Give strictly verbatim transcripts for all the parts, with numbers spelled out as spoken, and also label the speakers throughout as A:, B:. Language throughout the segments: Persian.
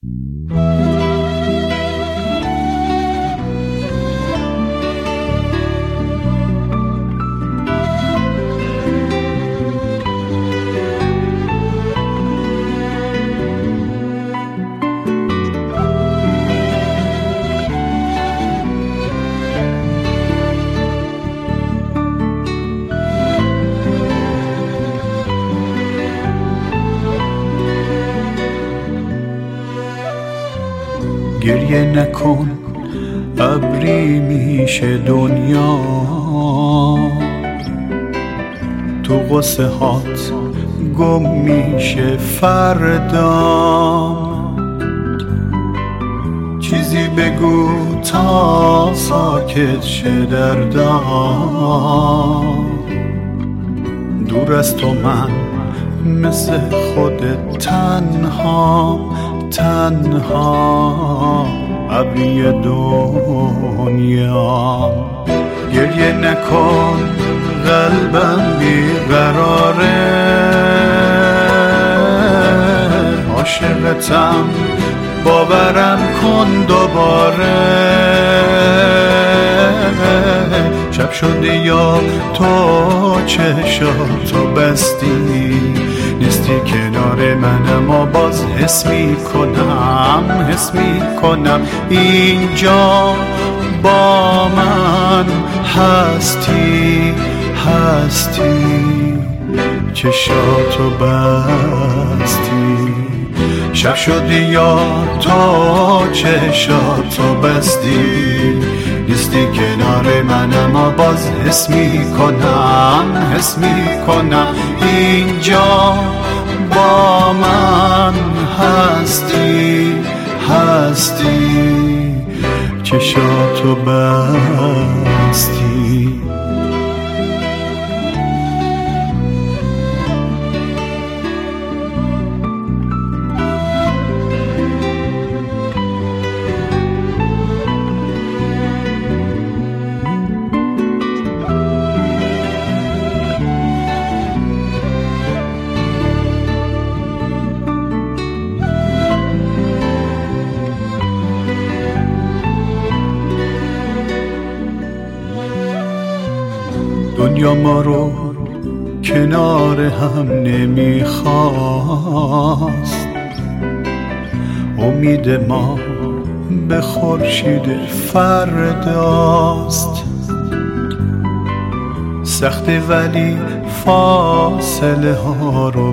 A: گریه نکن ابری میشه دنیا، تو قصه هات گم میشه فردام. چیزی بگو تا ساکت شه دردام، دور از تو من مثل خودت تنها تنها ابری دنیا. گریه نکن قلبم بیقراره، عاشقتم باورم کن دوباره. شب شده یا تو چشاتو بستی، نیستی کنار من اما باز حس می کنم حس می کنم اینجا با من هستی هستی. چشاتو بستی، شب شدی یا تو چشاتو بستی، نیستی کنار من اما باز حس می کنم حس می کنم اینجا با من هستی هستی. چشاتو بستی. دنیا ما رو کنار هم نمیخواست، امید ما به خورشید فرداست. سخته ولی فاصله ها رو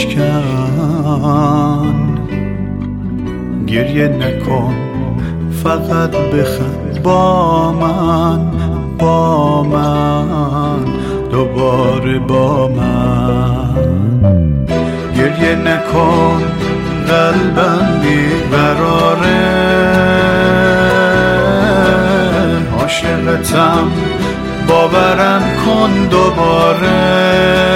A: بشکن، گریه نکن فقط بخند با من با من دوباره با من. گریه نکن قلبم بیقراره، عاشقتم باورم کن دوباره.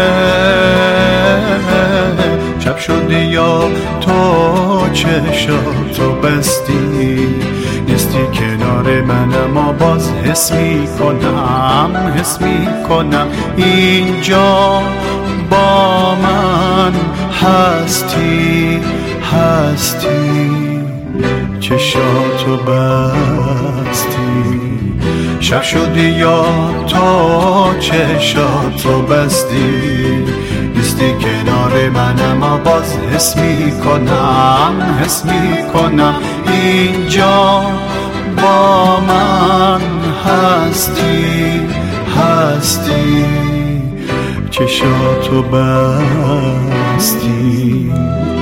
A: شب شده یا تو چشاتو بستی، نیستی کنار من اما باز حس می کنم حس می کنم اینجا با من هستی هستی. چشاتو بستی، شب شدی یا تو چشاتو بستی، نیستی کنار من اما باز حس می کنم حس می کنم اینجا با من هستی هستی. چشاتو بستی.